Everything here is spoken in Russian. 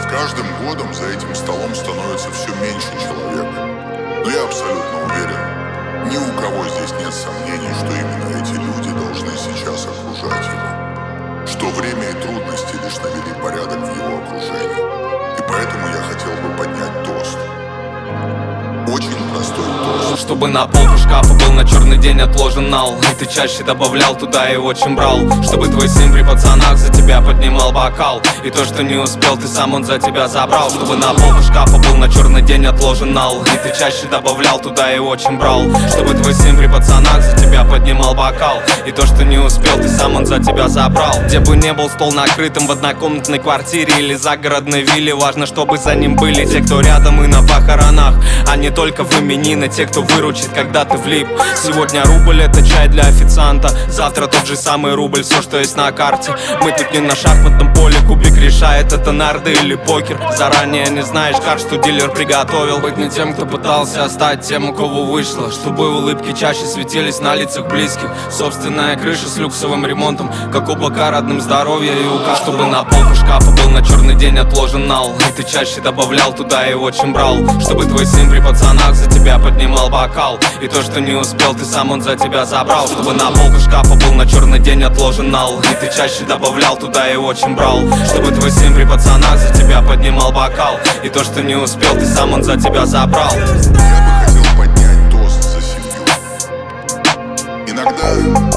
каждым годом за этим столом становится все меньше человек. Но я абсолютно уверен, ни у кого здесь нет сомнений, что именно эти люди должны сейчас окружать его. Что время и трудности лишь навели порядок в его окружении. И поэтому я хотел бы поднять тост. Очень простой тост. Чтобы на полку шкафа был на черный день отложен нал, и ты чаще добавлял туда и очень брал. Чтобы твой сын при пацанах за тебя поднимал бокал, и то, что не успел, ты сам он за тебя забрал. Чтобы на полку шкафа был на черный день отложен нал, и ты чаще добавлял туда и очень брал. Чтобы твой сын при пацанах за тебя поднимал бокал, и то, что не успел, ты сам он за тебя забрал. Где бы не был стол накрытым в однокомнатной квартире или загородной вилле, важно, чтобы за ним были те, кто рядом и на похоронах, а не только в именины, те, кто выручит, когда ты влип. Сегодня рубль — это чай для официанта, завтра тот же самый рубль, все, что есть на карте. Мы тут не на шахматном поле, кубик решает, это нарды или покер. Заранее не знаешь карт, что дилер приготовил. Быть не тем, кто пытался стать тем, у кого вышло, чтобы улыбки чаще светились на лицах близких. Собственная крыша с люксовым ремонтом, как облака родным здоровья и указ. Чтобы на полку шкафа был на черный день отложен нал, и ты чаще добавлял туда и очень брал. Чтобы твой сын при пацанах за тебя поднимал бокал, и то, что не успел, ты сам он за тебя забрал. Чтобы на полку шкафа был на черный день отложен нал, и ты чаще добавлял туда и очень брал. Чтобы твой сын при пацанах за тебя поднимал бокал, и то, что не успел, ты сам он за тебя забрал. Я бы хотел поднять тост за семью. Иногда